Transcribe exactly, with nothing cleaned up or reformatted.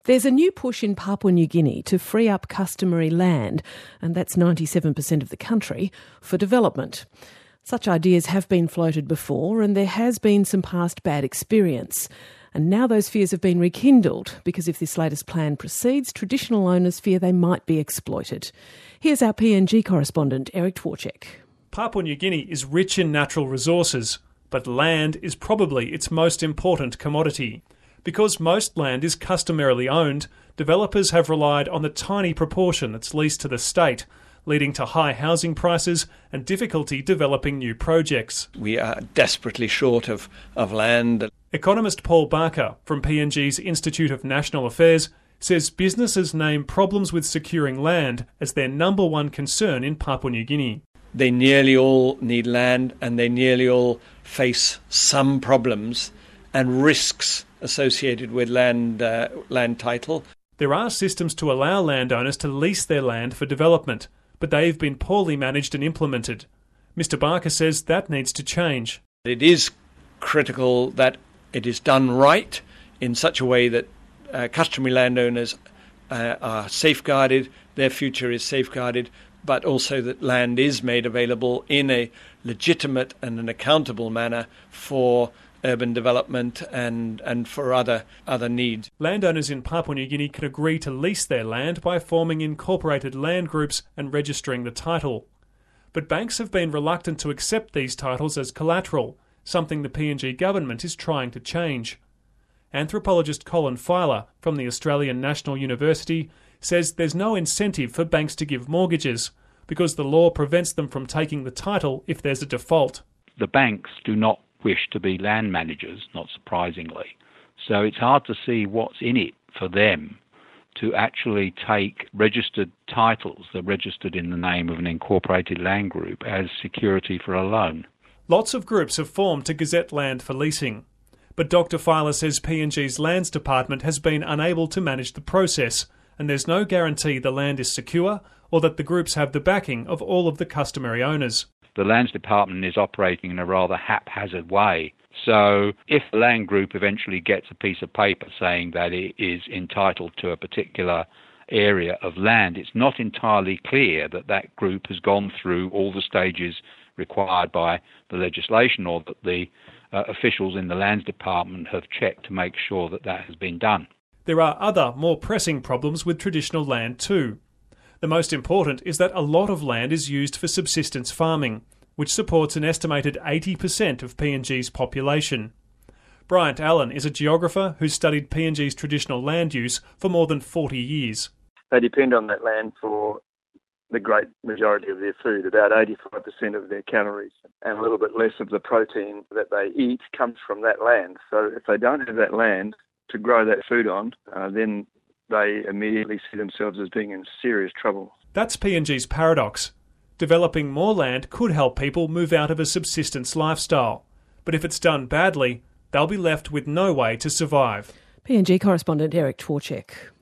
There's a new push in Papua New Guinea to free up customary land, and that's ninety-seven percent of the country, for development. Such ideas have been floated before, and there has been some past bad experience. And now those fears have been rekindled, because if this latest plan proceeds, traditional owners fear they might be exploited. Here's our P N G correspondent, Eric Twarchek. Papua New Guinea is rich in natural resources, but land is probably its most important commodity. Because most land is customarily owned, developers have relied on the tiny proportion that's leased to the state, leading to high housing prices and difficulty developing new projects. We are desperately short of, of land. Economist Paul Barker from P N G's Institute of National Affairs says businesses name problems with securing land as their number one concern in Papua New Guinea. They nearly all need land, and they nearly all face some problems and risks associated with land uh, land title. There are systems to allow landowners to lease their land for development, but they've been poorly managed and implemented. Mister Barker says that needs to change. It is critical that it is done right in such a way that uh, customary landowners uh, are safeguarded, their future is safeguarded, but also that land is made available in a legitimate and an accountable manner for urban development and, and for other other needs. Landowners in Papua New Guinea can agree to lease their land by forming incorporated land groups and registering the title. But banks have been reluctant to accept these titles as collateral, something the P N G government is trying to change. Anthropologist Colin Filer from the Australian National University says there's no incentive for banks to give mortgages because the law prevents them from taking the title if there's a default. The banks do not wish to be land managers, not surprisingly. So it's hard to see what's in it for them to actually take registered titles, they're registered in the name of an incorporated land group, as security for a loan. Lots of groups have formed to gazette land for leasing. But Doctor Filer says P N G's Lands Department has been unable to manage the process, and there's no guarantee the land is secure or that the groups have the backing of all of the customary owners. The Lands Department is operating in a rather haphazard way. So if the land group eventually gets a piece of paper saying that it is entitled to a particular area of land, it's not entirely clear that that group has gone through all the stages required by the legislation, or that the uh, officials in the Lands Department have checked to make sure that that has been done. There are other, more pressing problems with traditional land too. The most important is that a lot of land is used for subsistence farming, which supports an estimated eighty percent of P N G's population. Bryant Allen is a geographer who's studied P N G's traditional land use for more than forty years. They depend on that land for the great majority of their food. About eighty-five percent of their calories and a little bit less of the protein that they eat comes from that land. So if they don't have that land to grow that food on, uh, then they immediately see themselves as being in serious trouble. That's P N G's paradox. Developing more land could help people move out of a subsistence lifestyle. But if it's done badly, they'll be left with no way to survive. P N G correspondent Eric Twarchek.